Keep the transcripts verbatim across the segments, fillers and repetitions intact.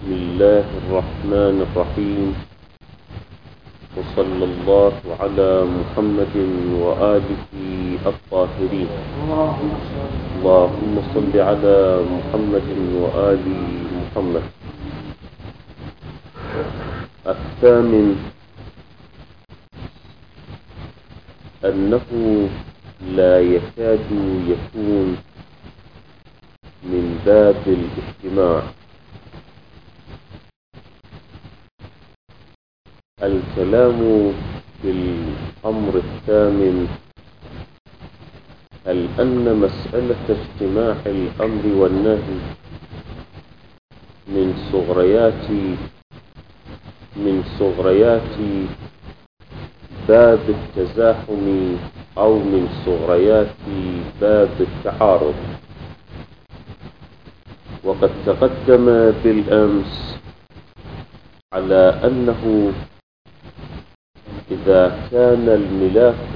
بسم الله الرحمن الرحيم، وصلى الله على محمد وآله الطاهرين. اللهم صل على محمد وآل محمد. الثامن أنه لا يكاد يكون من باب الاجتماع. الكلام في الأمر الثامن، هل أن مسألة اجتماع الأمر والنهي من صغريات من صغريات باب التزاحم أو من صغريات باب التعارض؟ وقد تقدم بالأمس على أنه إذا كان الملاك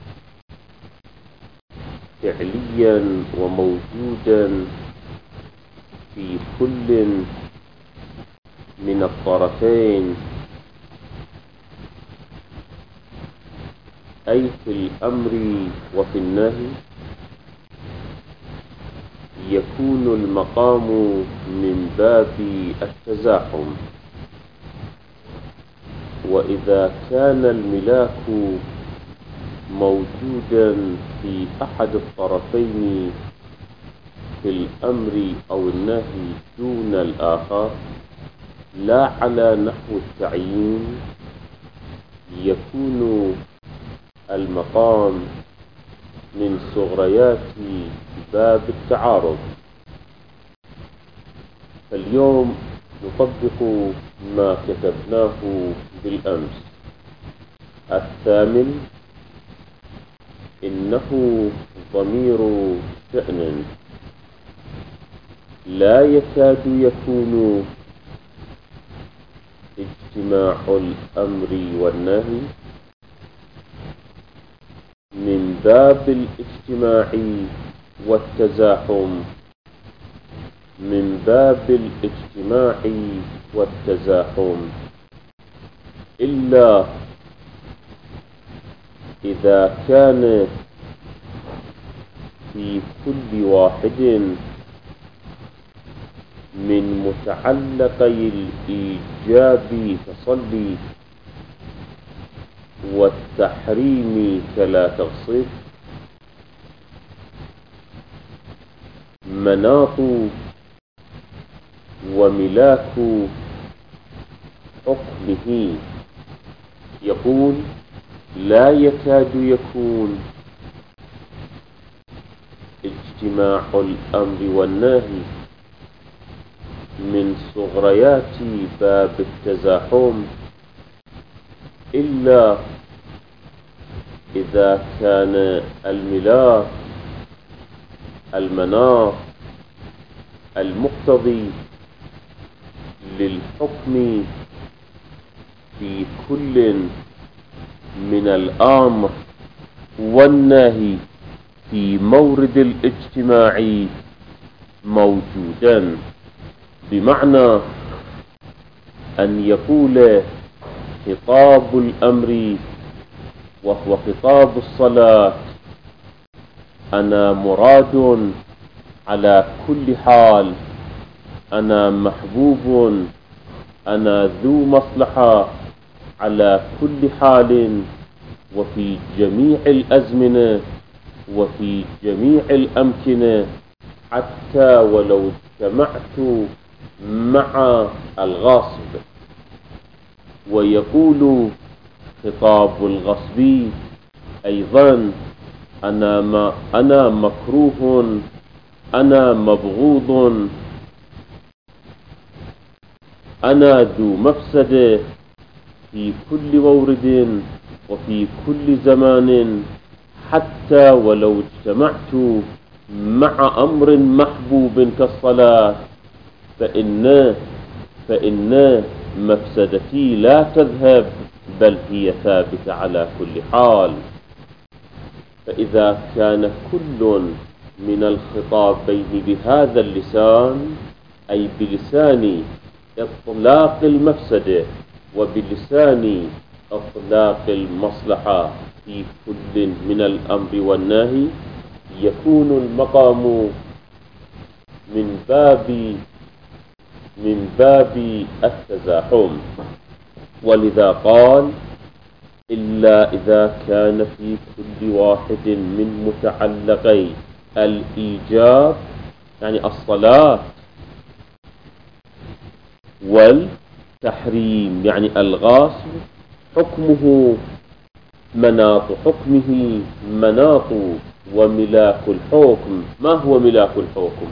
فعليا وموجودا في كل من الطرفين، أي في الأمر وفي النهي، يكون المقام من باب التزاحم. وإذا كان الملاك موجودا في أحد الطرفين في الأمر أو النهي دون الآخر، لا على نحو التعيين، يكون المقام من صغريات باب التعارض. فاليوم نطبق ما كتبناه بالأمس. الثامن، إنه ضمير شأن لا يكاد يكون اجتماع الأمر والنهي من باب الاجتماع والتزاحم من باب الاجتماع والتزاحم إلا إذا كان في كل واحد من متعلقي الإيجاب كصلي والتحريم كلا تغصب مناط وملاك حكمه. يقول لا يكاد يكون اجتماع الأمر والنهي من صغريات باب التزاحم إلا إذا كان الملاك المناط المقتضي للحكم في كل من الأمر والنهي في مورد الاجتماع موجودا، بمعنى أن يقول خطاب الأمر وهو خطاب الصلاة: أنا مراد على كل حال، أنا محبوب، أنا ذو مصلحة على كل حال وفي جميع الأزمنة وفي جميع الأمكنة، حتى ولو اجتمعت مع الغاصب. ويقول خطاب الغصب أيضا: أنا ما أنا مكروه، أنا مبغوض، أنا ذو مفسدة في كل مورد وفي كل زمان، حتى ولو اجتمعت مع أمر محبوب كالصلاة، فإن فإن مفسدتي لا تذهب، بل هي ثابتة على كل حال. فإذا كان كل من الخطابين بهذا اللسان، أي بلسان إطلاق المفسدة وبلسان إطلاق المصلحة في كل من الأمر والنهي، يكون المقام من باب من باب التزاحم. ولذا قال: إلا إذا كان في كل واحد من متعلقي الإيجاب، يعني الصلاة، والتحريم، يعني الغاصب، حكمه مناط حكمه مناط وملاك الحكم. ما هو ملاك الحكم؟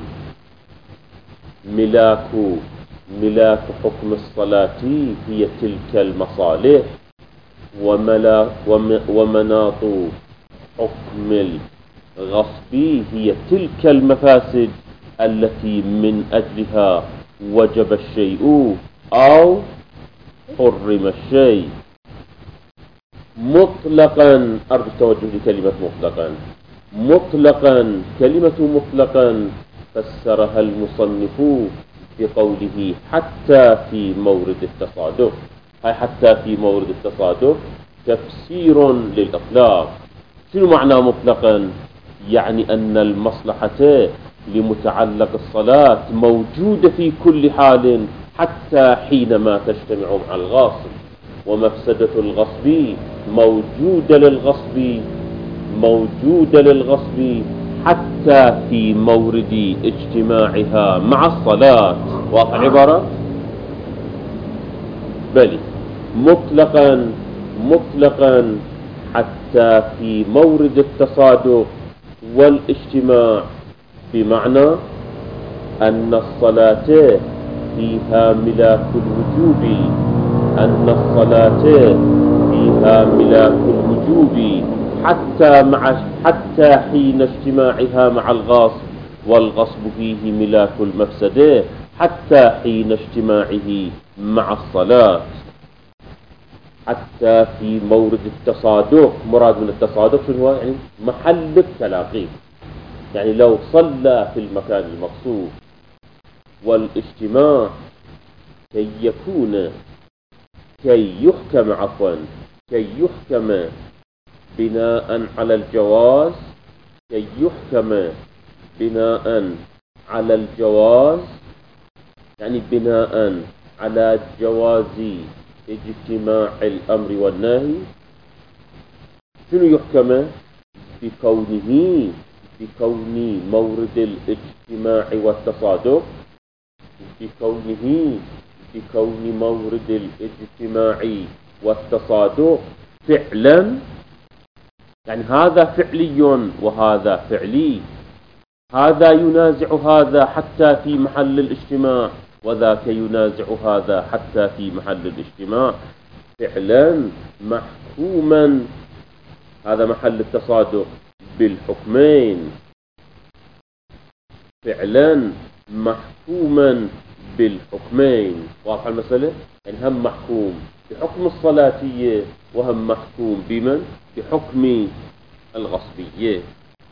ملاك ملاك حكم الصلاة هي تلك المصالح، ومناط حكم الغصب هي تلك المفاسد التي من أجلها وجب الشيء أو حرم الشيء. مطلقا، أرجو التوجه لكلمة مطلقا. مطلقا، كلمة مطلقا فسرها المصنف بقوله حتى في مورد التصادف. هاي حتى في مورد التصادف تفسير للإطلاق. شنو معنى مطلقا؟ يعني أن المصلحة لمتعلق الصلاة موجودة في كل حال حتى حينما تجتمع مع الغاصب، ومفسدة الغصب موجودة للغصب موجودة للغصب حتى في مورد اجتماعها مع الصلاة. واضح العبارة؟ بل مطلقا مطلقا حتى في مورد التصادق والاجتماع، بمعنى أن الصلاة فيها ملاك الوجوب أن الصلاة فيها ملاك الوجوب حتى مع حتى حين اجتماعها مع الغاصب، والغصب فيه ملاك المفسدة حتى حين اجتماعه مع الصلاة. حتى في مورد التصادق، مراد من التصادق شنو هو؟ يعني محل التلاقي، يعني لو صلى في المكان المقصود والاجتماع كي يكون كي يحكم عفوا كي يحكم بناء على الجواز كي يحكم بناء على الجواز يعني بناء على جواز اجتماع الأمر والنهي. شنو يحكم؟ بكونه بكون مورد الاجتماع والتصادق بكونه بكون مورد الاجتماع والتصادق فعلا، يعني هذا فعلي وهذا فعلي، هذا ينازع هذا حتى في محل الاجتماع، وذاك ينازع هذا حتى في محل الاجتماع، فعلا محكوما. هذا محل التصادق بالحكمين، فعلا محكوما بالحكمين. واضح المسألة؟ يعني هم محكوم بحكم الصلاتية وهم محكوم بمن؟ بحكم الغصبية.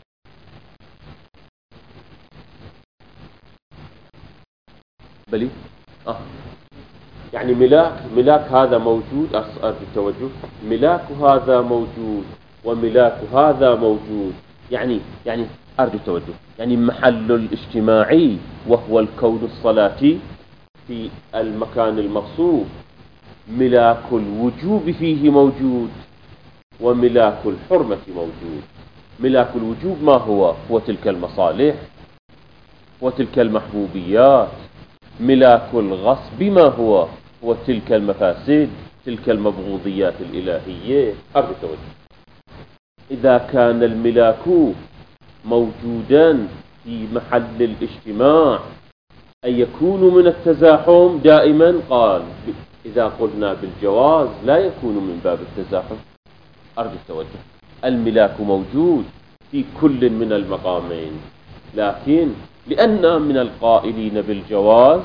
بلي آه. يعني ملاك ملاك هذا موجود، أرجو التوجه، ملاك هذا موجود وملاك هذا موجود، يعني يعني أرجو التوجه، يعني محل الاجتماعي وهو الكون الصلاتي في المكان المقصود، ملاك الوجوب فيه موجود وملاك الحرمة موجود. ملاك الوجوب ما هو؟ هو تلك المصالح وتلك المحبوبيات. ملاك الغصب ما هو؟ هو تلك المفاسد، تلك المبغوضيات الإلهية. أرجو التوجه. إذا كان الملاك موجودا في محل الاجتماع أن يكون من التزاحم دائما، قال إذا قلنا بالجواز لا يكون من باب التزاحم. أرجو التوجه. الملاك موجود في كل من المقامين، لكن لأن من القائلين بالجواز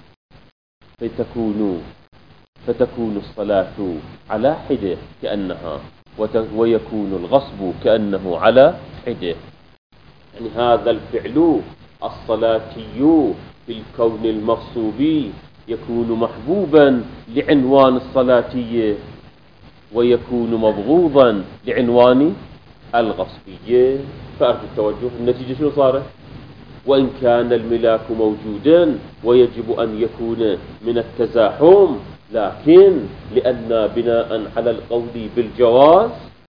فتكون فتكون الصلاة على حدة كأنها، ويكون الغصب كأنه على حدة. يعني هذا الفعل الصلاتي في الكون المغصوب يكون محبوبا لعنوان الصلاتية ويكون مبغوضا لعنوان الغصبية. فأرجو التوجه، النتيجة شنو صارت؟ وإن كان الملاك موجودا ويجب أن يكون من التزاحم، لكن لأن بناء على القول بالجواز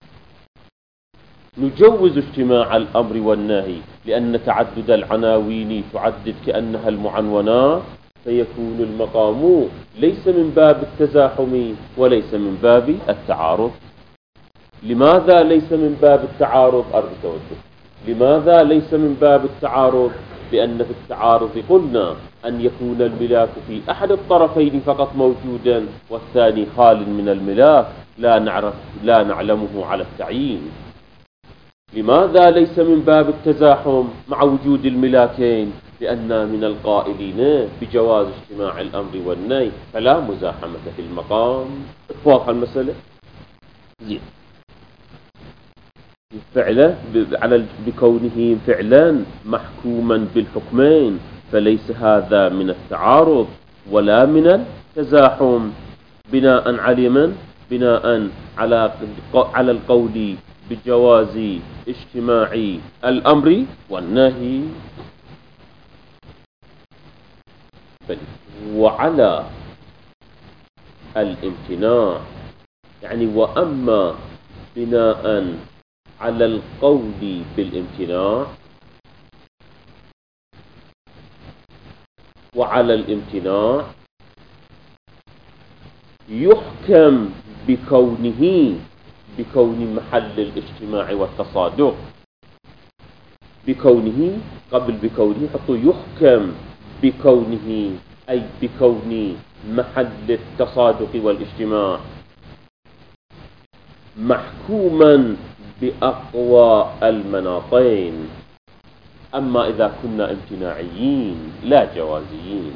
نجوز اجتماع الأمر والنهي، لأن تعدد العناوين تعدد كأنها المعنونات، فيكون المقام ليس من باب التزاحم وليس من باب التعارض. لماذا ليس من باب التعارض؟ أرجو التوجه. لماذا ليس من باب التعارض؟ لأن في التعارض قلنا أن يكون الملاك في أحد الطرفين فقط موجودا والثاني خال من الملاك لا نعرف لا نعلمه على التعيين. لماذا ليس من باب التزاحم مع وجود الملاكين؟ لأن من القائلين بجواز اجتماع الأمر والنهي، فلا مزاحمة في المقام. واضحة المسألة؟ زين. فعلا على بكونه فعلا محكوما بالحكمين، فليس هذا من التعارض ولا من التزاحم، بناء على من؟ بناء على على القول بجواز اجتماع الأمر والنهي. وعلى الامتناع، يعني وأما بناء على القول بالامتناع وعلى الامتناع يحكم بكونه بكون محل الاجتماع والتصادق، بكونه قبل بكونه حطوا يحكم بكونه، أي بكون محل التصادق والاجتماع محكوما بأقوى المناطين. أما إذا كنا امتناعيين لا جوازيين،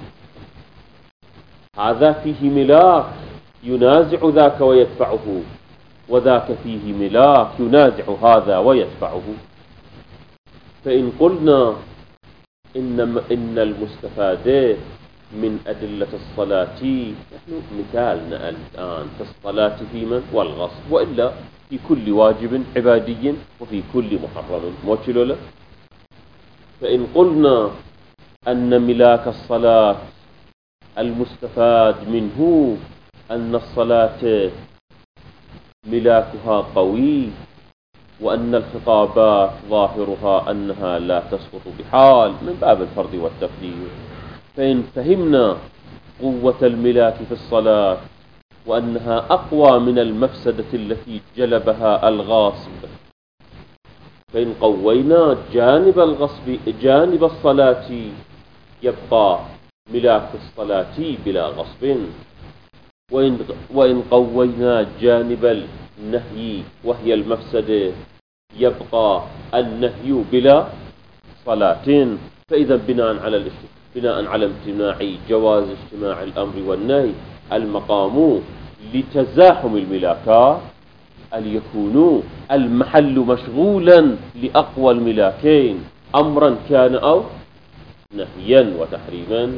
هذا فيه ملاك ينازع ذاك ويدفعه، وذاك فيه ملاك ينازع هذا ويدفعه. فإن قلنا إن إن المستفادات من أدلة الصلاة، نحن مثالنا الآن في الصلاة في من؟ والغصب، وإلا في كل واجب عبادي وفي كل محرم موكلوا له. فإن قلنا أن ملاك الصلاة المستفاد منه أن الصلاة ملاكها قوي، وأن الخطابات ظاهرها أنها لا تسقط بحال من باب الفرض والتقدير. فإن فهمنا قوة الملاك في الصلاة وأنها أقوى من المفسدة التي جلبها الغاصب، فإن قوينا جانب الغصب جانب الصلاة يبقى ملاك الصلاة بلا غصب، وإن, وإن قوينا جانب النهي وهي المفسدة يبقى النهي بلا صلاة. فإذا بناء على بناء على امتناع جواز اجتماع الأمر والنهي المقام لتزاحم الملاكات أن يكون المحل مشغولا لأقوى الملاكين أمرا كان أو نهيا وتحريما.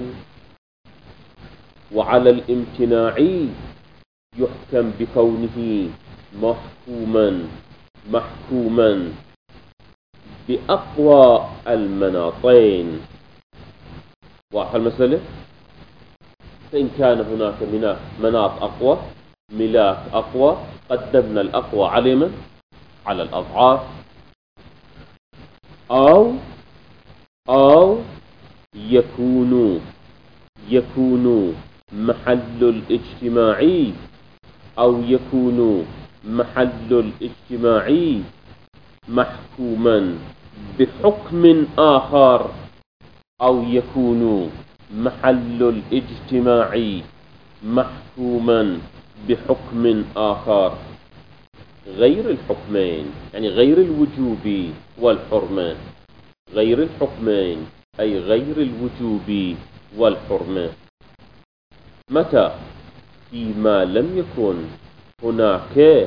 وعلى الامتناع يحكم بكونه محكوما محكوما بأقوى المناطين. واضحة المسألة؟ فإن كان هناك مناط أقوى ملاك أقوى قدمنا الأقوى على من؟ على الأضعاف. أو أو يكون يكون محل الاجتماع أو يكون محل الاجتماع محكوما بحكم آخر، أو يكون محل الاجتماع محكوما بحكم آخر غير الحكمين، يعني غير الوجوب والحرمة، غير الحكمين أي غير الوجوب والحرمة. متى؟ فيما لم يكن هناك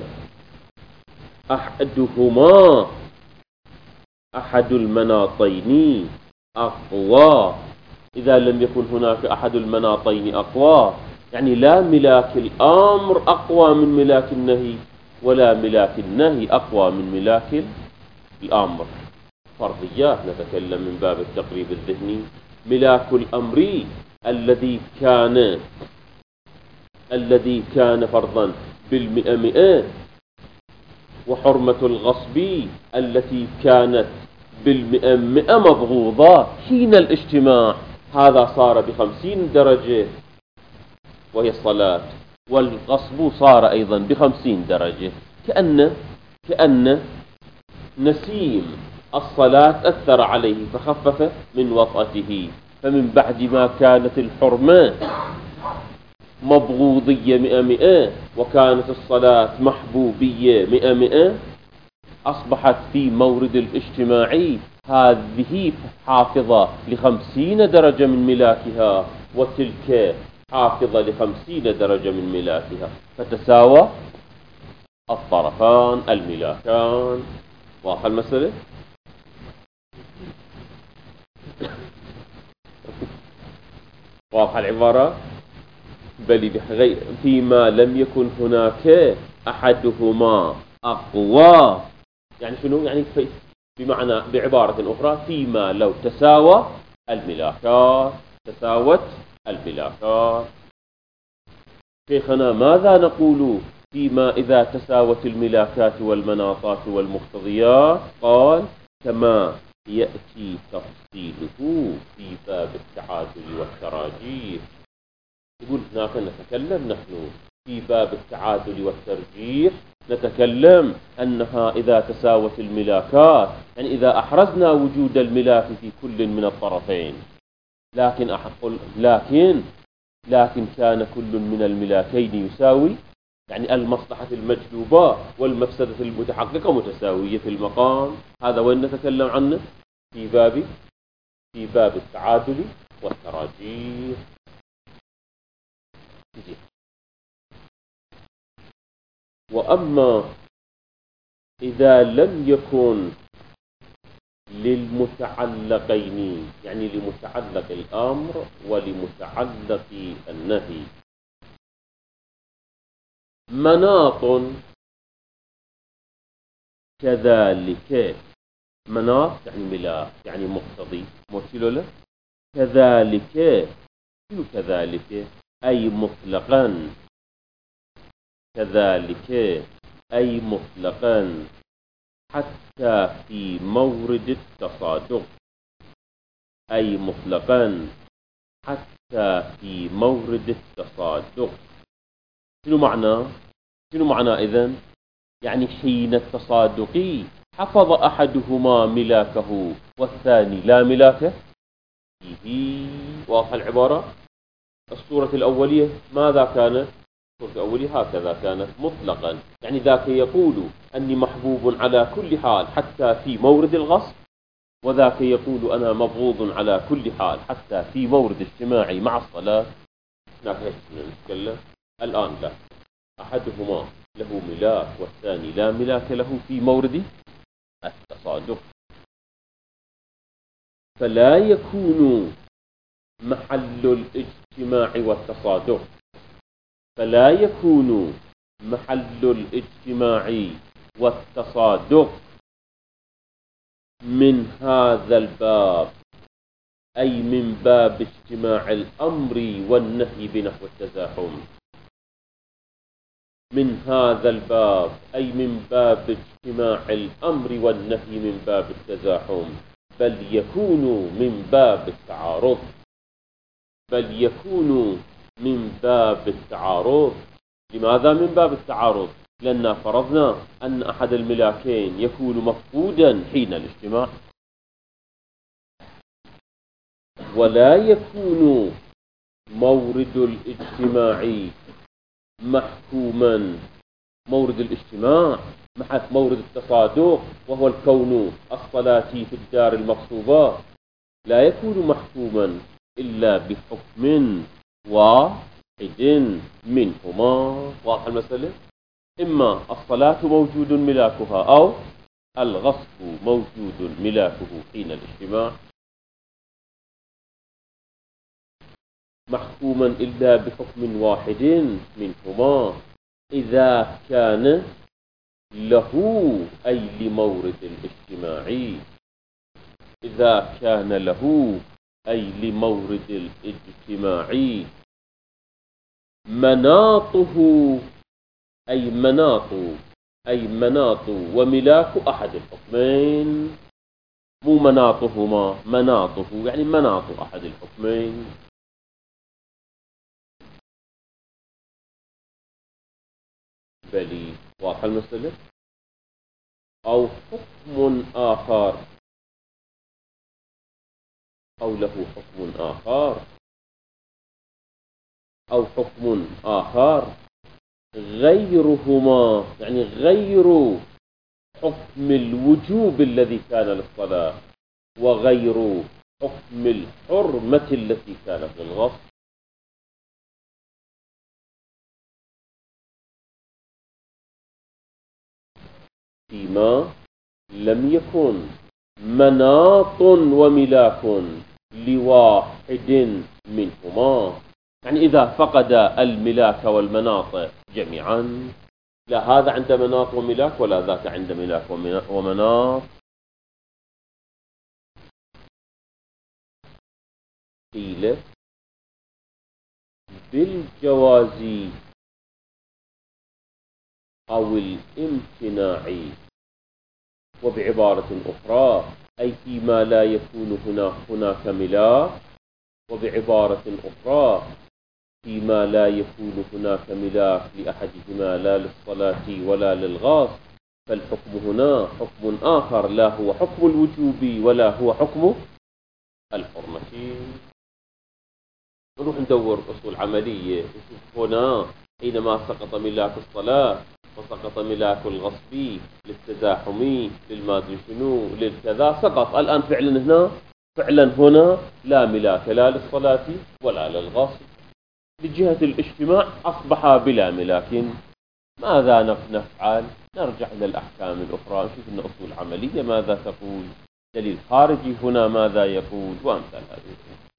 أحدهما أحد المناطين أقوى إذا لم يكن هناك أحد المناطين أقوى، يعني لا ملاك الأمر أقوى من ملاك النهي، ولا ملاك النهي أقوى من ملاك الأمر. فرضيات نتكلم من باب التقريب الذهني. ملاك الأمر الذي كان الذي كان فرضا بالمئة مئة، وحرمة الغصب التي كانت بالمئة مئة مبغوضة حين الاجتماع، هذا صار بخمسين درجة وهي الصلاة، والغصب صار أيضا بخمسين درجة. كأن كأن نسيم الصلاة أثر عليه فخفف من وطأته، فمن بعد ما كانت الحرمة مبغوضية مئة مئة وكانت الصلاة محبوبية مئة مئة، أصبحت في مورد الاجتماع هذه حافظة لخمسين درجة من ملاكها، وتلك حافظة لخمسين درجة من ملاكها، فتساوى الطرفان الملاكان. واضح المسألة؟ واضح العبارة؟ بل فيما لم يكن هناك أحدهما أقوى، يعني شنو؟ يعني بمعنى بعبارة أخرى، فيما لو تساوى الملاكات تساوت الملاكات. شيخنا ماذا نقول فيما إذا تساوت الملاكات والمناطات والمقتضيات؟ قال كما يأتي تفصيله في باب التعادل والتراجيح. يقول هناك نتكلم نحن في باب التعادل والترجيح، نتكلم أنها إذا تساوت الملاكات، يعني إذا أحرزنا وجود الملاك في كل من الطرفين، لكن أقول لكن لكن كان كل من الملاكين يساوي، يعني المصلحة المجلوبة والمفسدة المتحققة متساوية في المقام. هذا وين نتكلم عنه؟ في باب في باب التعادل والتراجيح. وأما إذا لم يكن للمتعلقين، يعني لمتعلق الأمر ولمتعلق النهي، مناط كذلك، مناط يعني ملاك يعني مقتضي مرسل له، كذلك شنو كذلك؟ أي مطلقا، كذلك أي مطلقا حتى في مورد التصادق، أي مطلقا حتى في مورد التصادق. شنو معنى؟ شنو معنى إذن؟ يعني حين التصادق حفظ أحدهما ملاكه والثاني لا ملاك فيه. واضح العبارة؟ الصورة الأولية ماذا كانت؟ الصورة الأولية هكذا كانت مطلقا، يعني ذاك يقول أني محبوب على كل حال حتى في مورد الغصب، وذاك يقول أنا مبغوض على كل حال حتى في مورد اجتماعي مع الصلاة. هناك هيك نتكلم. الآن لا، أحدهما له ملاك والثاني لا ملاك له في مورد التصادق، فلا يكون محل الاجتماع والتصادق فلا يكون محل الاجتماع والتصادق من هذا الباب، أي من باب اجتماع الأمر والنهي بنحو التزاحم، من هذا الباب أي من باب اجتماع الأمر والنهي من باب التزاحم، بل يكون من باب التعارض بل يكون من باب التعارض. لماذا من باب التعارض؟ لأننا فرضنا أن أحد الملاكين يكون مفقودا حين الاجتماع، ولا يكون مورد الاجتماع محكوما، مورد الاجتماع مع مورد التصادق وهو الكون الصلاتي في الدار المغصوبة، لا يكون محكوما إلا بحكم واحد منهما. واضح المسألة؟ إما الصلاة موجود ملاكها أو الغصب موجود ملاكه حين الاجتماع. محكوما إلا بحكم واحد منهما إذا كان له أي لمورد الاجتماع إذا كان له أي لمورد الاجتماع مناطه أي مناط أي مناط وملاك أحد الحكمين مو مناطهما مناطه يعني مناط أحد الحكمين. بلي واضح المسألة. أو حكم آخر أو له حكم آخر أو حكم آخر غيرهما يعني غير حكم الوجوب الذي كان للصلاة وغير حكم الحرمة التي كانت للغصب. فيما لم يكن مناط وملاك لواحد منهما يعني إذا فقد الملاك والمناط جميعا لا هذا عند مناط وملاك ولا ذاك عند ملاك ومناط. قيل بالجواز أو الامتناع وبعبارة أخرى أي فيما لا يكون هنا هناك ملاك وبعبارة أخرى فيما لا يكون هناك ملاك لأحدهما لا للصلاة ولا للغاص فالحكم هنا حكم آخر لا هو حكم الوجوب ولا هو حكم الحرمة. نروح ندور أصول عملية نشوف هنا حينما سقط ملاك الصلاة وسقط ملاك الغصب للتزاحم للمادري شنو للكذا سقط الآن فعلا هنا فعلا هنا لا ملاك لا للصلاة ولا للغصب بجهة الاجتماع أصبح بلا ملاك. ماذا نفعل؟ نرجع إلى الأحكام الأخرى نشوف أن أصول عملية ماذا تقول دليل خارجي هنا ماذا يقول وأمثال هذه.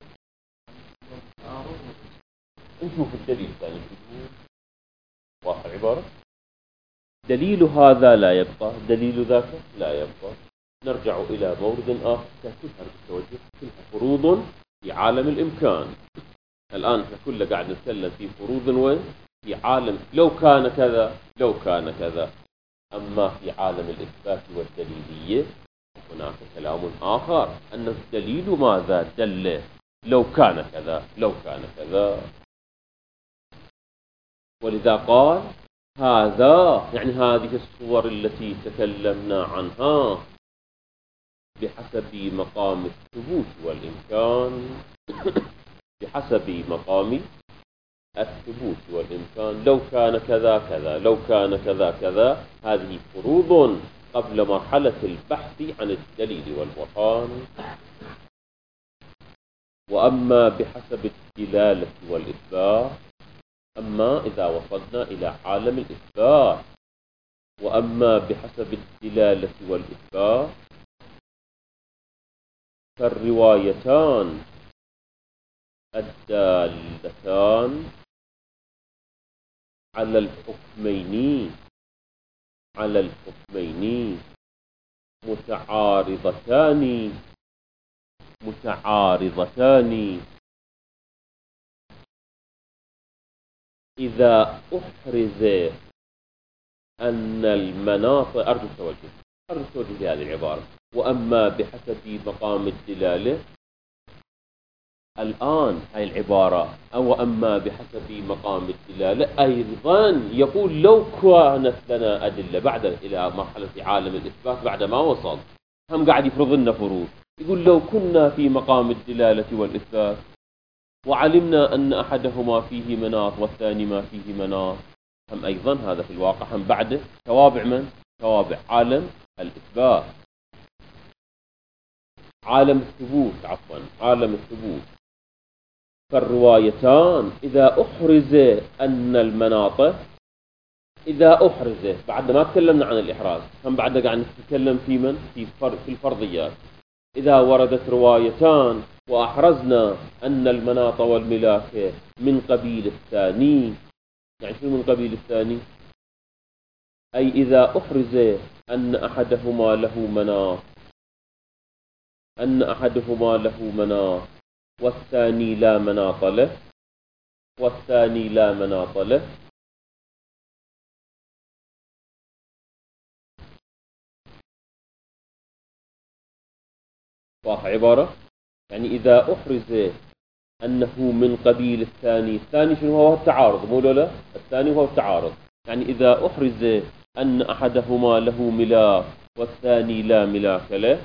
نشوف الدليل الثاني واضح العبارة. دليل هذا لا يبقى دليل ذاك لا يبقى. نرجع إلى مورد آخر كلها بالتوجه كلها فروض في عالم الإمكان. الآن احنا كلنا قاعد نتكلم في فروض وين في عالم لو كان كذا لو كان كذا. أما في عالم الإثبات والدليلية هناك كلام آخر أن الدليل ماذا دل لو كان كذا لو كان كذا. ولذا قال هذا يعني هذه الصور التي تكلمنا عنها بحسب مقام الثبوت والإمكان بحسب مقام الثبوت والإمكان لو كان كذا كذا لو كان كذا كذا. هذه فروض قبل مرحلة البحث عن الدليل والبرهان. وأما بحسب الدلالة والإثبات أما إذا وصلنا إلى عالم الإثبات وأما بحسب الدلالة والإثبات فالروايتان الدالتان على الحكمين على الحكمين متعارضتان متعارضتان إذا أحرز أن المناط أرجو التوجه أرجو التوجه لهذه العبارة. وأما بحسب مقام الدلالة الآن هاي العبارة أو أما بحسب مقام الدلالة أيضا يقول لو كانت لنا أدلة بعد إلى مرحلة عالم الإثبات بعد ما وصل هم قاعد يفرض لنا فروض. يقول لو كنا في مقام الدلالة والإثبات وعلمنا أن أحدهما فيه مناط والثاني ما فيه مناط هم أيضا هذا في الواقع هم بعد توابع من؟ توابع عالم الإثبات عالم الثبوت عفوا عالم الثبوت. فالروايتان إذا أحرز أن المناط إذا أحرز بعد ما تكلمنا عن الإحراز هم بعد قاعد نتكلم في من؟ في, في الفرضيات. إذا وردت روايتان وأحرزنا أن المناط والملاك من قبيل الثاني. يعني شو من قبيل الثاني؟ أي إذا أحرز أن أحدهما له مناط أن أحدهما له مناط والثاني لا مناط له والثاني لا مناط له، واضح عبارة؟ يعني إذا أحرز أنه من قبيل الثاني، الثاني شنو هو؟ التعارض، مو لا؟ الثاني هو التعارض. يعني إذا أحرز أن أحدهما له ملاك والثاني لا ملاك له،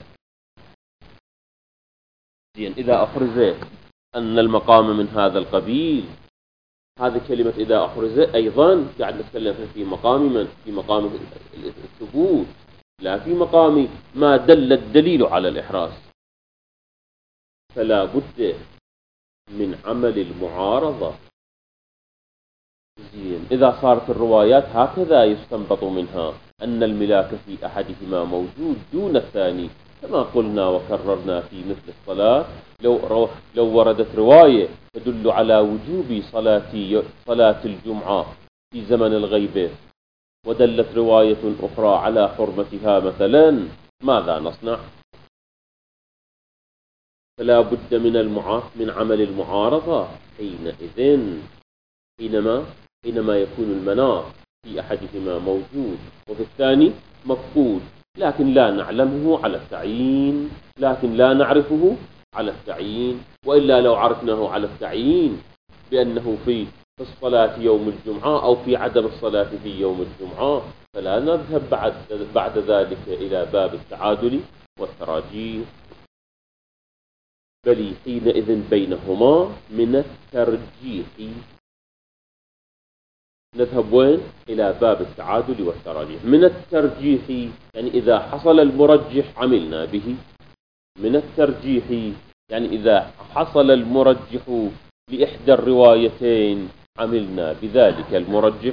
زين، إذا أحرز أن المقام من هذا القبيل، هذه كلمة إذا أحرز أيضا قاعد نتكلم في مقام من؟ في مقام الثبوت، لا في مقام ما دل الدليل على الإحراز. فلا بد من عمل المعارضة. زين، إذا صارت الروايات هكذا يستنبط منها أن الملاك في أحدهما موجود دون الثاني، كما قلنا وكررنا في مثل الصلاة. لو لو وردت رواية تدل على وجوب صلاة صلاة الجمعة في زمن الغيبة، ودلت رواية أخرى على حرمتها مثلا، ماذا نصنع؟ فلا بد من المعا من عمل المعارضة حينئذ، حينما حينما يكون المناط في أحدهما موجود وفي الثاني مفقود، لكن لا نعلمه على التعيين، لكن لا نعرفه على التعيين. وإلا لو عرفناه على التعيين بأنه في الصلاة يوم الجمعة أو في عدم الصلاة في يوم الجمعة، فلا نذهب بعد بعد ذلك إلى باب التعادل والتراجيح، بل حينئذ بينهما من الترجيح. نذهب وين؟ إلى باب التعادل والتراجيح. من الترجيح يعني إذا حصل المرجح عملنا به. من الترجيح يعني إذا حصل المرجح لإحدى الروايتين عملنا بذلك المرجح.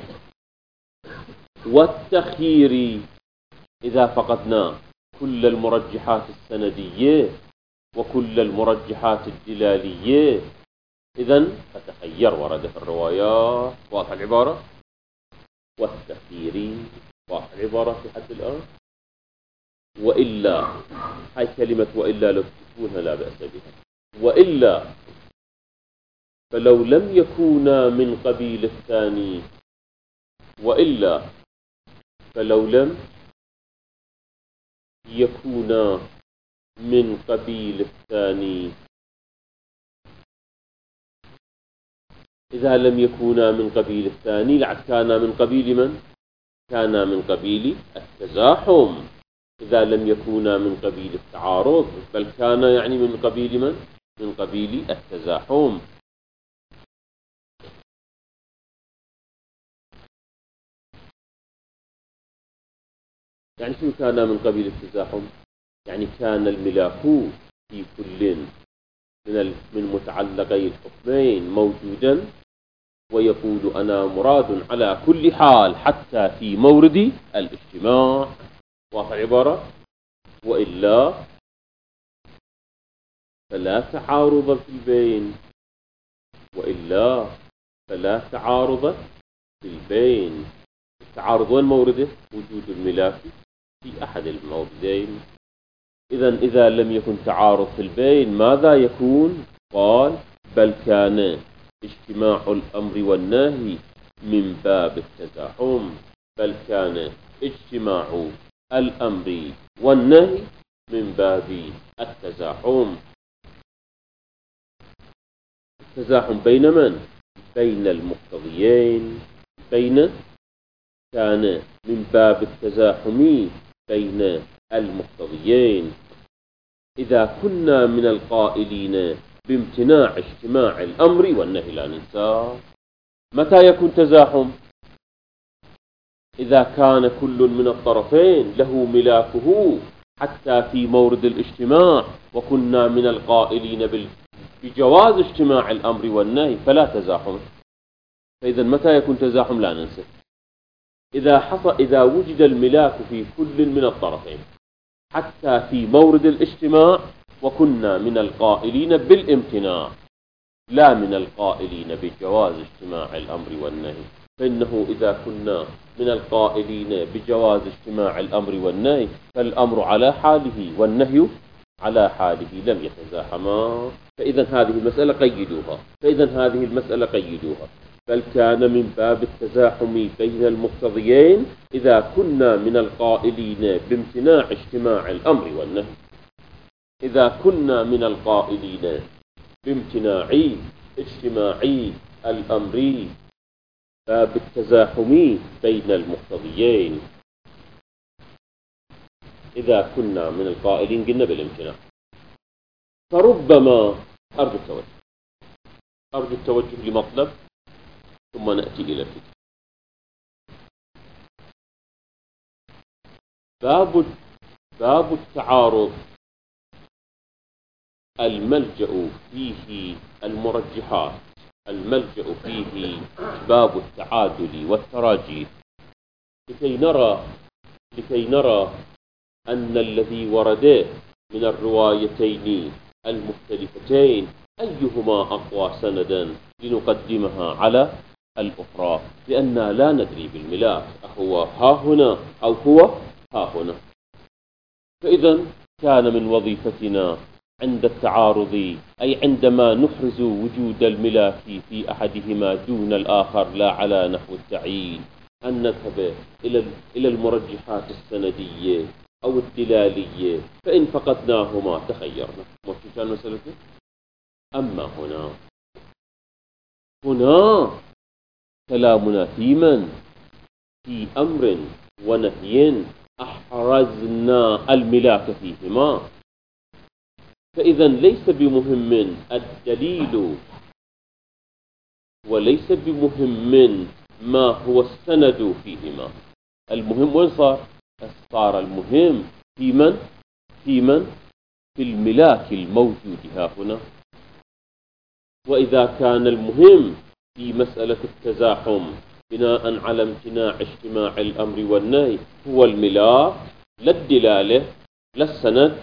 والتخيير إذا فقدنا كل المرجحات السندية وكل المرجحات الدلالية، إذن فتخير ورد في الروايات. واضح العبارة؟ والتخيير واضح العبارة في حد الآن؟ وإلا، هاي كلمة وإلا لو تكونها لا بأس بها. وإلا فلو لم يكونا من قبيل الثاني، وإلا فلو لم يكونا من قبيل الثاني، إذا لم يكونا من قبيل الثاني لعد كانا من قبيل من؟ كانا من قبيل التزاحم. إذا لم يكونا من قبيل التعارض بل كان يعني من قبيل من؟ من قبيل التزاحم. يعني شو كان من قبيل التزاحم؟ يعني كان الملاك في كل من من متعلقي الحكمين موجودا ويقول أنا مراد على كل حال حتى في مورد الاجتماع. واضح العبارة؟ وإلا فلا تعارض في البين، وإلا فلا تعارض في البين. التعارض وين مورده؟ وجود الملاك في أحد الموردين. إذن إذا لم يكن تعارض في البين ماذا يكون؟ قال بل كان اجتماع الأمر والنهي من باب التزاحم. بل كان اجتماع الأمر والنهي من باب التزاحم. التزاحم بين من؟ بين المقتضيين. بين كان من باب التزاحم بين المقتضيين. إذا كنا من القائلين بامتناع اجتماع الأمر والنهي لا ننسى. متى يكون تزاحم؟ إذا كان كل من الطرفين له ملاكه حتى في مورد الاجتماع، وكنا من القائلين بجواز اجتماع الأمر والنهي فلا تزاحم. فإذا متى يكون تزاحم؟ لا ننسى إذا حصل إذا وجد الملاك في كل من الطرفين حتى في مورد الاجتماع وكنا من القائلين بالامتناع لا من القائلين بجواز اجتماع الأمر والنهي. فإنه إذا كنا من القائلين بجواز اجتماع الأمر والنهي فالأمر على حاله والنهي على حاله لم يتزاحما. فإذا هذه المسألة قيدوها فإذا هذه المسألة قيدوها بل كان من باب التزاحم بين المقتضيين إذا كنا من القائلين بامتناع اجتماع الأمر والنهي إذا كنا من القائلين بامتناع اجتماع الأمر باب التزاحم بين المقتضيين إذا كنا من القائلين قلنا بالامتناع. فربما أرجو التوجه أرجو التوجه لمطلب ثم نأتي إلى الفكرة. باب باب التعارض الملجأ فيه المرجحات الملجأ فيه باب التعادل والتراجيح لكي نرى لكي نرى أن الذي ورد من الروايتين المختلفتين أيهما أقوى سندا لنقدمها على الأخرى لأننا لا ندري بالملاك أهو ها هنا أو هو ها هنا. فإذا كان من وظيفتنا عند التعارض أي عندما نحرز وجود الملاك في أحدهما دون الآخر لا على نحو التعيين أن نذهب إلى إلى المرجحات السندية أو الدلالية فإن فقدناهما تخيرنا. وشو كان مسألته؟ أما هنا هنا كلامنا في من في أمر ونهي أحرزنا الملاك فيهما. فإذا ليس بمهم الدليل وليس بمهم ما هو السند فيهما. المهم وين صار؟ صار المهم في من في من في الملاك الموجود ها هنا. وإذا كان المهم في مسألة التزاحم بناء على امتناع اجتماع الأمر والنهي هو الملاك لا الدلالة لا السند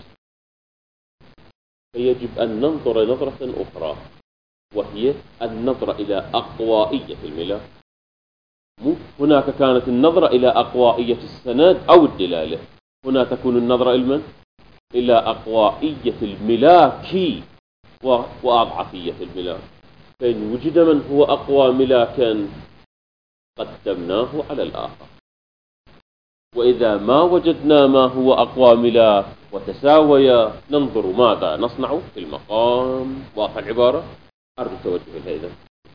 فيجب أن ننظر نظرة أخرى وهي النظرة إلى أقوائية الملاك. هناك كانت النظرة إلى أقوائية السند أو الدلالة هنا تكون النظرة إلى إلى أقوائية الملاك وأضعفية الملاك. فإن وجد من هو أقوى ملاكا قدمناه على الآخر وإذا ما وجدنا ما هو أقوى ملاك وتساويا ننظر ماذا نصنع في المقام. واضح العبارة؟ أرجو التوجه إليها.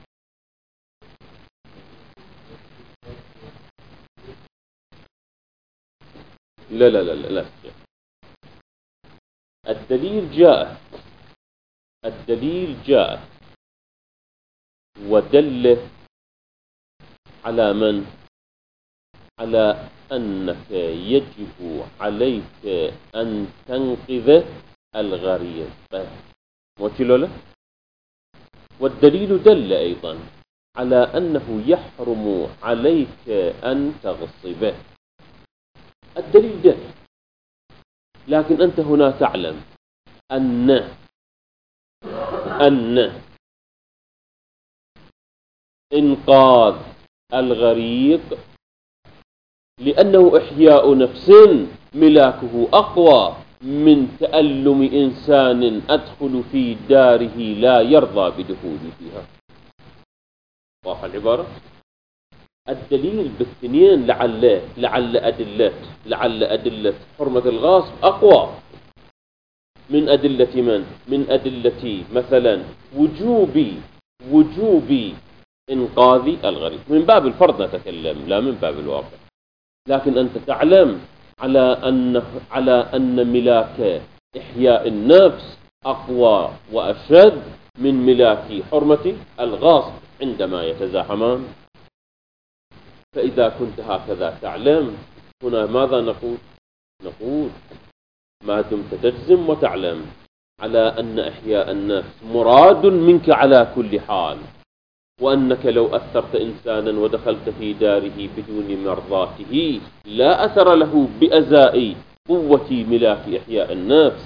لا لا لا لا, لا. الدليل جاء الدليل جاء ودل على من؟ على أنك يجب عليك أن تنقذ الغريب. وكيلولا والدليل دل أيضا على أنه يحرم عليك أن تغصبه. الدليل دل لكن أنت هنا تعلم أن أن إنقاذ الغريق لأنه إحياء نفس ملاكه أقوى من تألم إنسان أدخل في داره لا يرضى بدخولي فيها. واضح العبارة؟ الدليل بالاثنين لعل لعل أدلة لعل أدلة حرمة الغاصب أقوى من أدلة من؟ من أدلة مثلا وجوب وجوب إنقاذ الغريب. من باب الفرض نتكلم لا من باب الواقع. لكن أنت تعلم على أن على أن ملاك إحياء النفس أقوى وأشد من ملاك حرمة الغاصب عندما يتزاحمان. فإذا كنت هكذا تعلم هنا ماذا نقول؟ نقول ما دمت تجزم وتعلم على أن إحياء النفس مراد منك على كل حال وأنك لو أثرت إنسانا ودخلت في داره بدون مرضاته لا أثر له بأزاء قوة ملاك إحياء النفس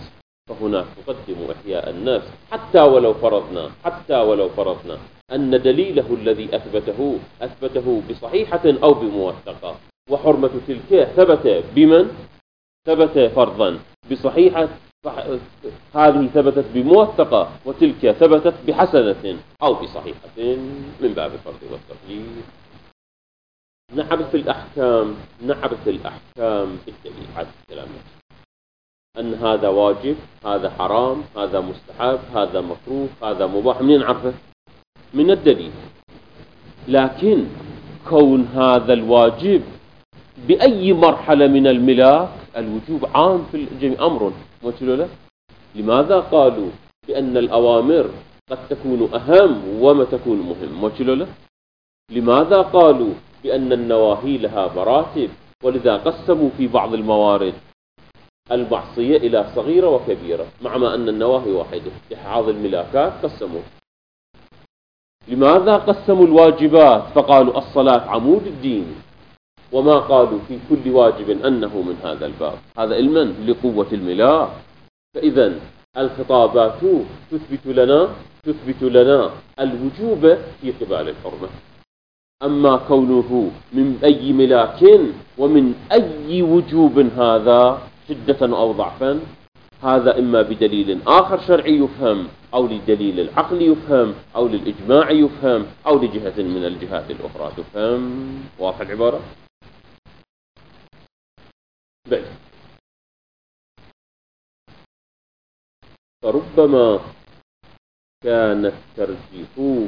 فهنا تقدم إحياء النفس، حتى ولو فرضنا حتى ولو فرضنا أن دليله الذي أثبته أثبته بصحيحة أو بموثقة، وحرمة تلك ثبت بمن؟ ثبت فرضا بصحيحة، هذه ثبتت بموثقة، وتلك ثبتت بحسنة أو بصحيحة، من باب الفرض والتقليد. نعرف الأحكام نعرف الأحكام بالدليل. هذا الكلام أن هذا واجب، هذا حرام، هذا مستحب، هذا مكروه، هذا مباح، منين نعرفه؟ من الدليل. لكن كون هذا الواجب بأي مرحلة من الملاك، الوجوب عام في الجميع أمر، له؟ لماذا قالوا بأن الأوامر قد تكون أهم وما تكون مهم؟ له؟ لماذا قالوا بأن النواهي لها مراتب؟ ولذا قسموا في بعض الموارد المعصية إلى صغيرة وكبيرة، مع ما أن النواهي واحدة. لحفظ الملاكات قسموا. لماذا قسموا الواجبات فقالوا الصلاة عمود الدين، وما قالوا في كل واجب أنه من هذا الباب؟ هذا علما لقوة الملاك. فإذا الخطابات تثبت لنا تثبت لنا الوجوب في قبال الحرمة. أما كونه من أي ملاك ومن أي وجوب هذا شدة أو ضعفا، هذا إما بدليل آخر شرعي يفهم، أو لدليل العقل يفهم، أو للإجماع يفهم، أو لجهة من الجهات الأخرى تفهم. واضح العبارة؟ بل فربما كان الترجيح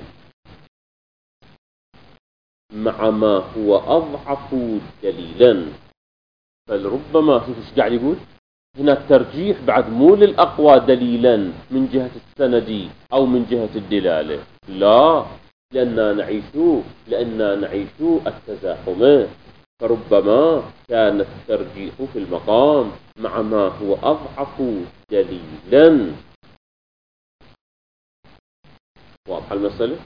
مع ما هو أضعف دليلا. بل ربما، شوف ايش قاعد يقول هنا، الترجيح بعد مو للأقوى دليلا من جهة السند أو من جهة الدلالة، لا، لأننا نعيش لأننا نعيش التزاحم. فربما كان الترجيح في المقام مع ما هو أضعف دليلا. واضح المسألة؟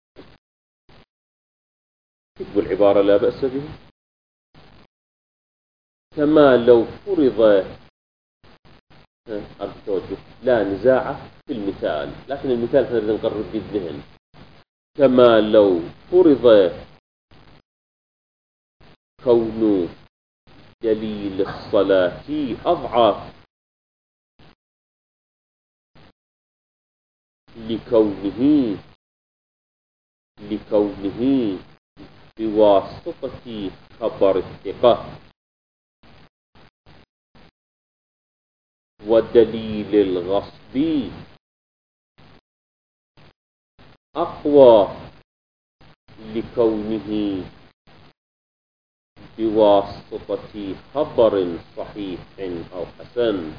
تكتب العبارة لا بأس بها. كما لو فرض، لا نزاع في المثال، لكن المثال نريد نقرب في الذهن. كما لو فرض كون دليل الصلاة أضعف لكونه لكونه بواسطة خبر الثقة ودليل الغصب أقوى لكونه بواسطة خبر صحيح أو حسن.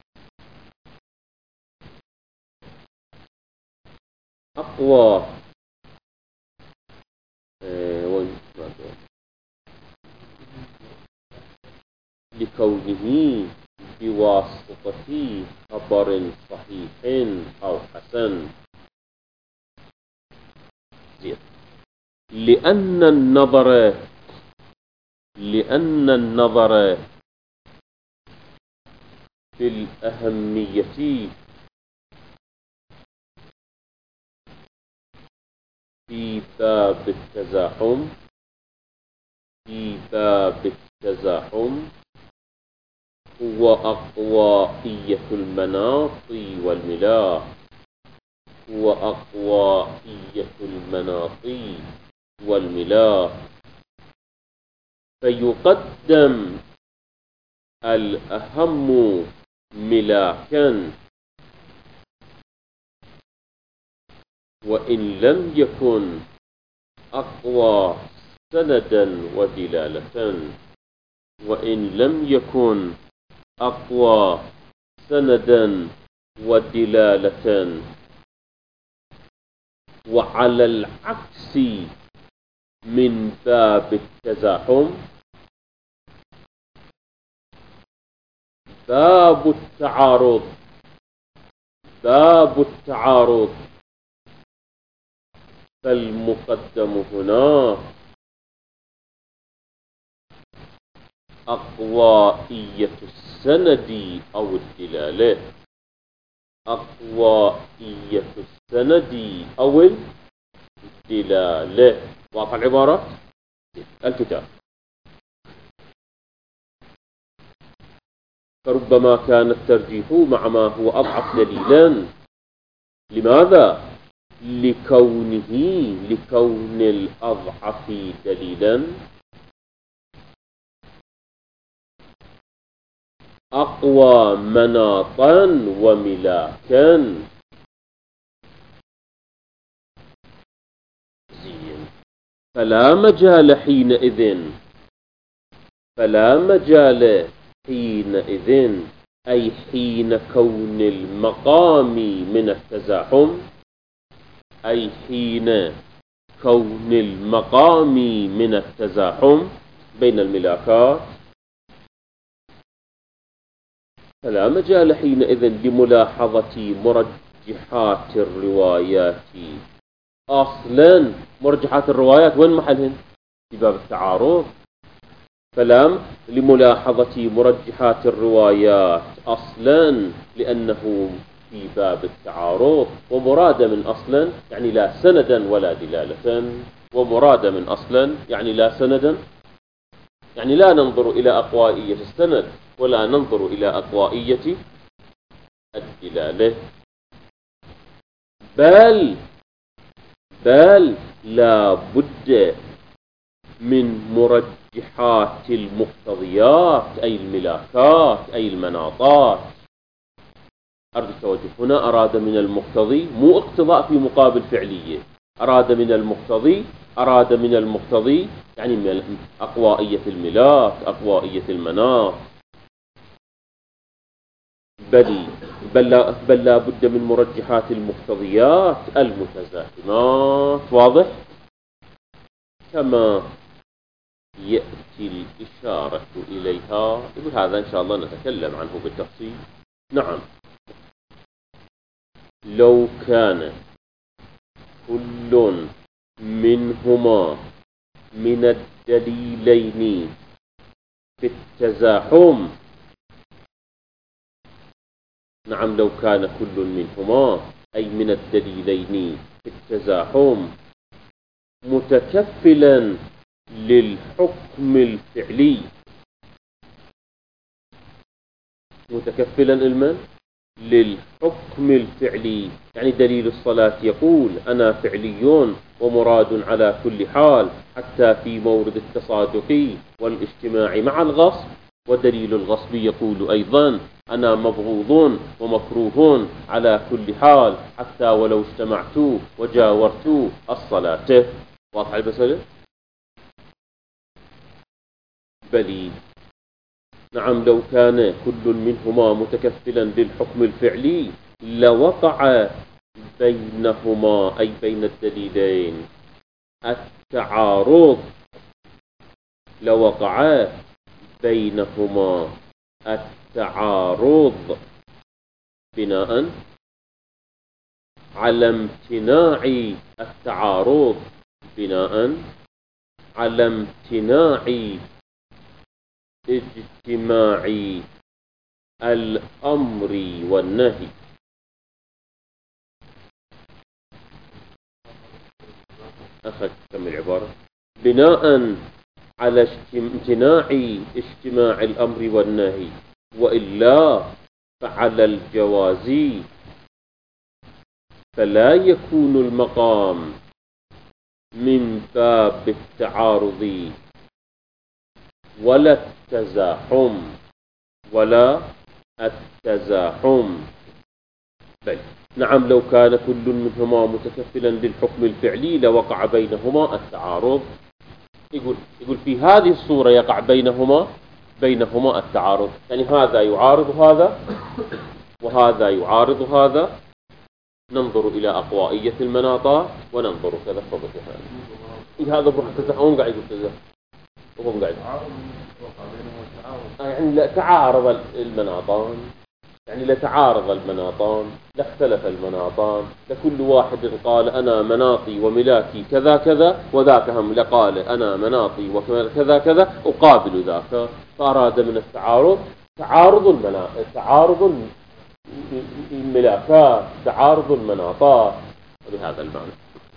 أقوى لكونه بواسطة خبر صحيح أو حسن. لأن النظر لأن النظر في الأهمية في باب التزاحم في باب التزاحم هو أقوائية المناط والملاك هو أقوائية المناط والملاك فيقدم الأهم ملاكا وإن لم يكن أقوى سندا ودلالة وإن لم يكن أقوى سندا ودلالة. وعلى العكس من باب التزاحم باب التعارض باب التعارض فالمقدم هنا أقوائية السند أو الدلالة أقوائية السند أو الدلالة. واضح العبارة؟ الكتاب. فربما كان الترجيح مع ما هو أضعف دليلا. لماذا؟ لكونه لكون الأضعف دليلا أقوى مناطا وملاكا. فلا مجال حينئذ فلا مجال حينئذ أي حين كون المقام من التزاحم أي حين كون المقام من التزاحم بين الملاكات، فلا مجال حينئذ لملاحظة مرجحات الروايات. أصلا مرجحات الروايات وين محلهن؟ في باب التعارض. فلا لملاحظة مرجحات الروايات أصلا لأنه في باب التعارض. ومراد من أصلا يعني لا سندا ولا دلالة، ومراد من أصلا يعني لا سندا يعني لا ننظر إلى أقوائية السند ولا ننظر إلى أقوائية الدلالة، بل بل لا بد من مرجحات المقتضيات أي الملاكات أي المناطات. أرجو التوجه هنا. أراد من المقتضي مو اقتضاء في مقابل فعلية، أراد من المقتضي أراد من المقتضي يعني من أقوائية الملاك أقوائية المناط. بل بل لا, بل لا بد من مرجحات المقتضيات المتزاحمات. واضح؟ كما يأتي الإشارة إليها. يقول هذا إن شاء الله نتكلم عنه بالتفصيل. نعم. لو كان كل منهما من الدليلين في التزاحم، نعم لو كان كل منهما أي من الدليلين في التزاحم متكفلا للحكم الفعلي، متكفلا المن للحكم الفعلي يعني دليل الصلاة يقول أنا فعلي ومراد على كل حال حتى في مورد التصادق والاجتماع مع الغصب، ودليل الغصب يقول أيضا أنا مبغوض ومكروه على كل حال حتى ولو اجتمعت وجاورت الصلاة. واضح المسألة؟ بلي نعم لو كان كل منهما متكفلا للحكم الفعلي لوقع بينهما أي بين الدليلين التعارض، لوقع بينهما التعارض بناء على امتناع التعارض بناء على امتناع اجتماع الأمر والنهي. أخذ كم العبارة؟ بناء على امتناع اجتماع الأمر والنهي، وإلا فعلى الجواز فلا يكون المقام من باب التعارض ولا التزاحم ولا التزاحم. بل نعم لو كان كل منهما متكفلا للحكم الفعلي لوقع بينهما التعارض. يقول يقول في هذه الصورة يقع بينهما بينهما التعارض، يعني هذا يعارض هذا وهذا يعارض هذا. ننظر إلى أقوائية المناطات وننظر كذا فضل هذا. هذا بروح التزاحم قاعد يقول تزاحم وهم قاعد يعني لا تعارض المناطان، يعني لا تعارض المناطان، لا اختلف المناطان، لكل واحد قال أنا مناطي وملاكي كذا كذا، وذاك هم لقال أنا مناطي وكذا كذا أقابل ذاك. فأراد من التعارض تعارض المناطق تعارض الملاكات، تعارض المناطات، بهذا المعنى.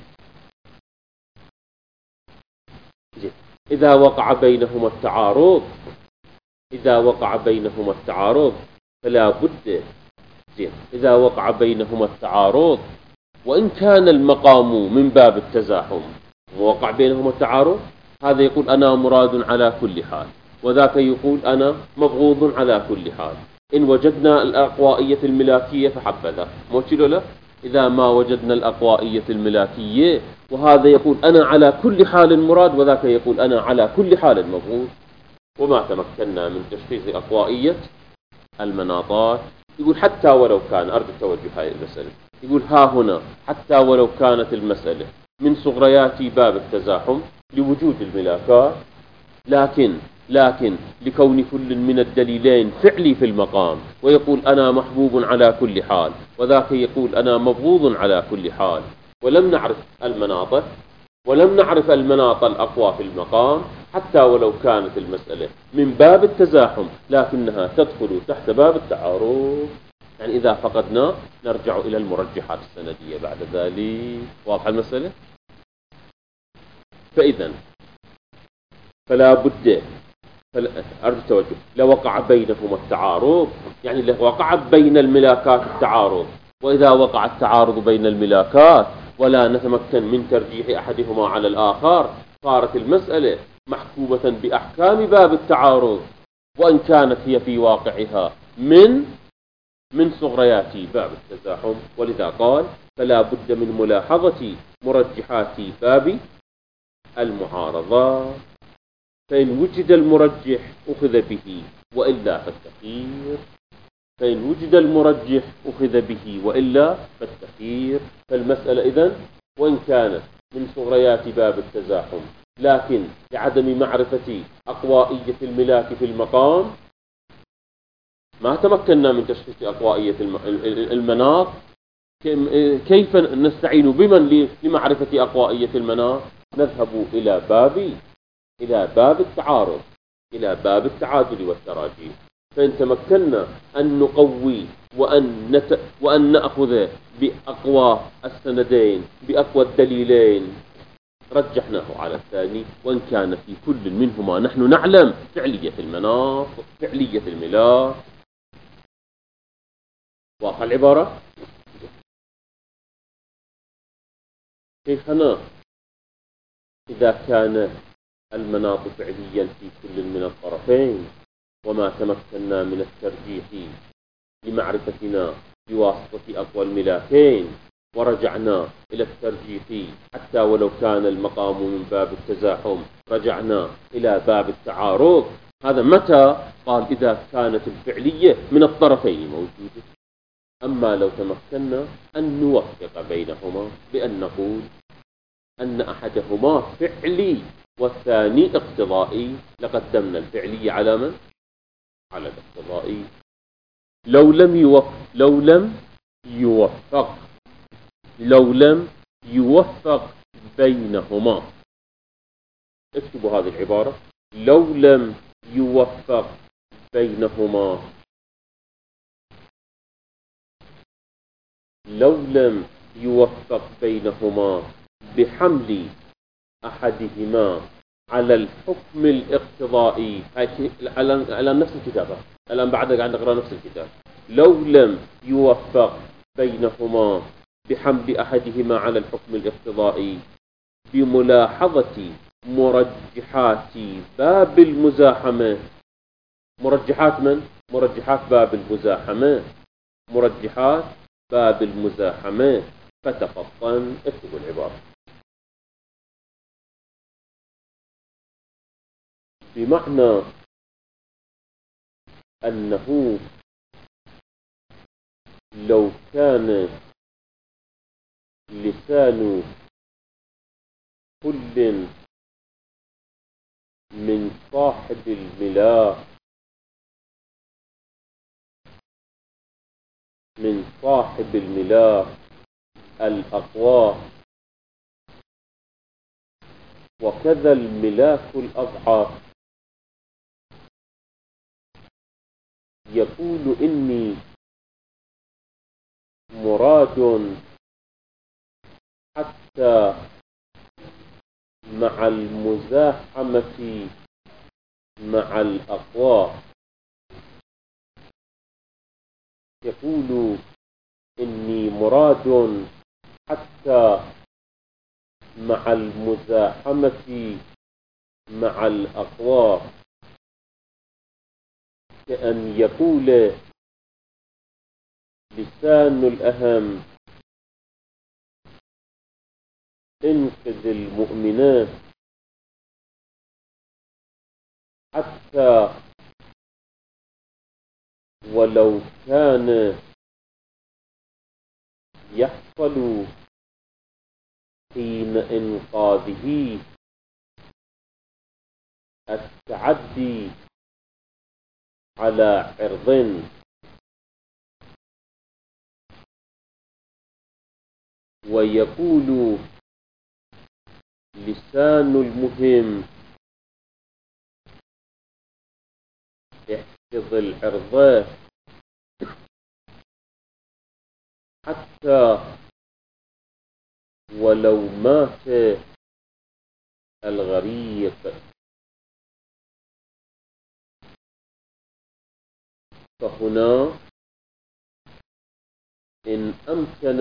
إذا وقع بينهما التعارض إذا وقع بينهما التعارض فلا بد زين إذا وقع بينهما التعارض وإن كان المقام من باب التزاحم، ووقع بينهما التعارض، هذا يقول أنا مراد على كل حال، وذاك يقول أنا مبغوض على كل حال. إن وجدنا الأقوائية الملاكية فحبذا، موشلوا له. إذا ما وجدنا الأقوائية الملاكية، وهذا يقول أنا على كل حال مراد، وذاك يقول أنا على كل حال مبغوض، وما تمكنا من تشخيص أقوائية المناطات، يقول حتى ولو كان، أرجو توجه هذه المسألة، يقول ها هنا حتى ولو كانت المسألة من صغريات باب التزاحم لوجود الملاكات، لكن لكن لكون كل من الدليلين فعلي في المقام، ويقول أنا محبوب على كل حال، وذاك يقول أنا مبغوض على كل حال، ولم نعرف المناطق ولم نعرف المناط الأقوى في المقام، حتى ولو كانت المسألة من باب التزاحم لكنها تدخل تحت باب التعارض. يعني إذا فقدنا نرجع إلى المرجحات السندية بعد ذلك. واضح المسألة؟ فإذا فلا بد أرجو التوجه، لو وقع بينهما التعارض، يعني لو وقع بين الملاكات التعارض، وإذا وقع التعارض بين الملاكات ولا نتمكن من ترجيح أحدهما على الآخر، صارت المسألة محكومة بأحكام باب التعارض، وإن كانت هي في واقعها من من صغريات باب التزاحم. ولذا قال فلا بد من ملاحظة مرجحات باب المعارضة، فإن وجد المرجح أخذ به وإلا فالتخيير فإن وجد المرجح أخذ به وإلا فالتخيير فالمسألة إذن وإن كانت من صغريات باب التزاحم، لكن لعدم معرفة أقوائية الملاك في المقام ما تمكنا من تشخيص أقوائية المناط. كيف نستعين بمن لمعرفة أقوائية المناط؟ نذهب إلى باب إلى باب التعارض، إلى باب التعادل والتراجيح. فإن تمكنا أن نقوي وأن, نت... وأن نأخذ بأقوى السندين، بأقوى الدليلين، رجحناه على الثاني، وإن كان في كل منهما نحن نعلم فعلية المناط، فعلية الملاك. واضح العبارة؟ شيخنا إذا كان المناط فعليا في كل من الطرفين، وما تمكنا من الترجيح لمعرفتنا بواسطة أقوى الملاكين، ورجعنا إلى الترجيح حتى ولو كان المقام من باب التزاحم، رجعنا إلى باب التعارض. هذا متى؟ قال إذا كانت الفعلية من الطرفين موجودة. أما لو تمكنا أن نوفق بينهما بأن نقول أن أحدهما فعلي والثاني اقتضائي، لقدمنا الفعلي على من؟ على الاقتضائي. لو لم يوفق لو لم يوفق لو لم يوفق بينهما، اكتبوا هذه العبارة، لو لم يوفق بينهما لو لم يوفق بينهما بحمل أحدهما على الحكم الاقتضائي. على نفس الكتابة الآن، بعد قاعد نقرأ نفس الكتاب. لو لم يوفق بينهما بحمل أحدهما على الحكم الاقتضائي بملاحظة مرجحات باب المزاحمة. مرجحات من؟ مرجحات باب المزاحمة مرجحات باب المزاحمة فتفطن. اكتبوا العبارة. بمعنى أنه لو كان لسان كل من صاحب الملاك من صاحب الملاك الأقوى، وكذا الملاك الأضعف، يقول إني مراد حتى مع المزاحمة مع الأقوى. يقول إني مراد حتى مع المزاحمة مع الأقوى، كأن يقول لسان الأهم انقذ المؤمنات حتى ولو كان يحصل حين إنقاذه التعدي على عرض. ويقول لسان المهم احفظ العرض حتى ولو مات الغريق. فهنا إن أمكن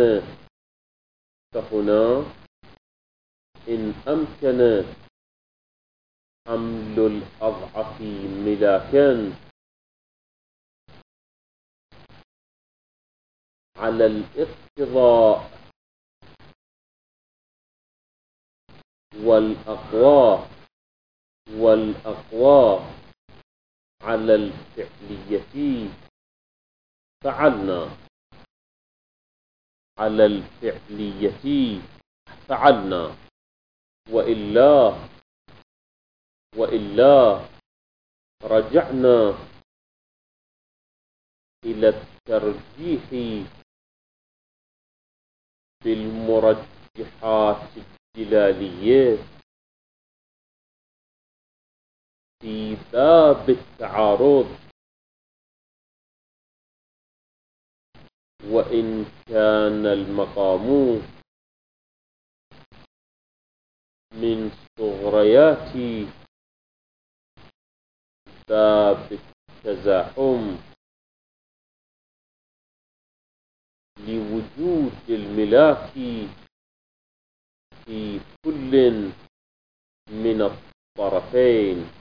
فهنا إن أمكن حمل الأضعف ملاكا على الاقتضاء والأقوى والأقوى على الفعلية فعلنا على الفعلية فعلنا وإلا وإلا رجعنا إلى الترجيح بالمرجحات الدلالية في باب التعارض. وإن كان المقام من صغريات باب التزاحم لوجود الملاك في كل من الطرفين.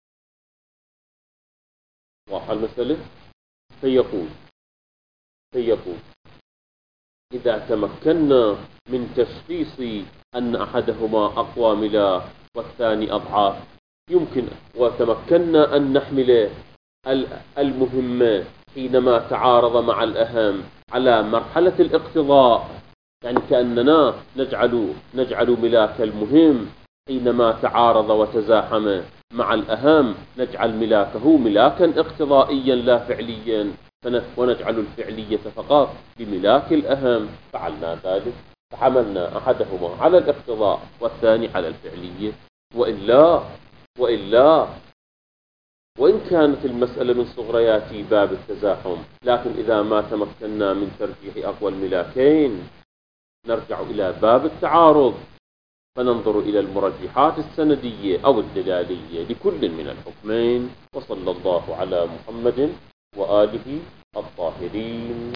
واضح المسألة؟ فيقول فيقول إذا تمكنا من تشخيص أن أحدهما أقوى ملاك والثاني أضعف، يمكن وتمكنا أن نحمل المهمة حينما تعارض مع الأهم على مرحلة الاقتضاء، يعني كأننا نجعل نجعل ملاك المهم حينما تعارض وتزاحم مع الأهم نجعل ملاكه ملاكا اقتضائيا لا فعليا، ونجعل الفعلية فقط بملاك الأهم. فعلنا ذلك، فحملنا أحدهما على الاقتضاء والثاني على الفعلية. وإلا وإلا وإن كانت المسألة من صغريات باب التزاحم، لكن إذا ما تمكنا من ترجيح أقوى الملاكين نرجع إلى باب التعارض فننظر إلى المرجحات السندية أو الدلالية لكل من الحكمين. وصلى الله على محمد وآله الطاهرين.